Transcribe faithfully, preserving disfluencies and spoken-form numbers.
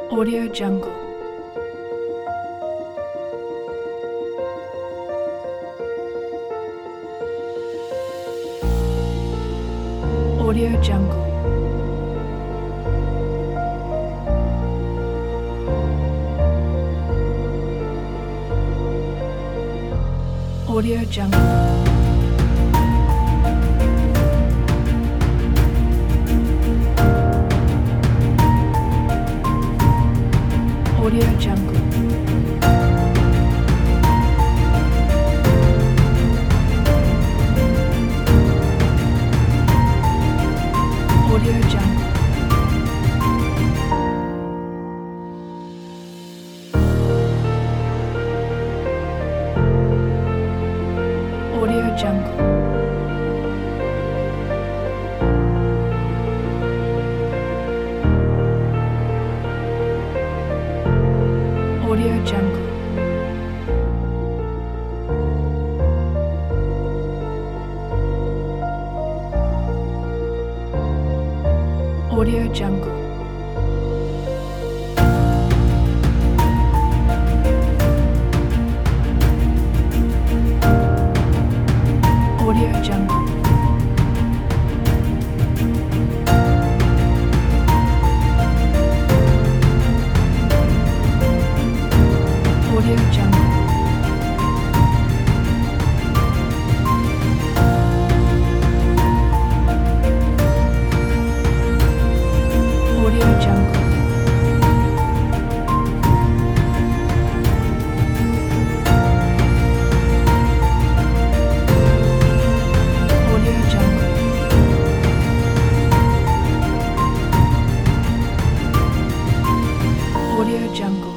Audio Jungle. Audio Jungle. Audio Jungle. Audio Jungle. Audio Jungle. Audio Jungle. Audio Jungle. Audio Jungle. Audio Jungle. Audio Jungle. Audio Jungle. Audio Jungle. Audio Jungle.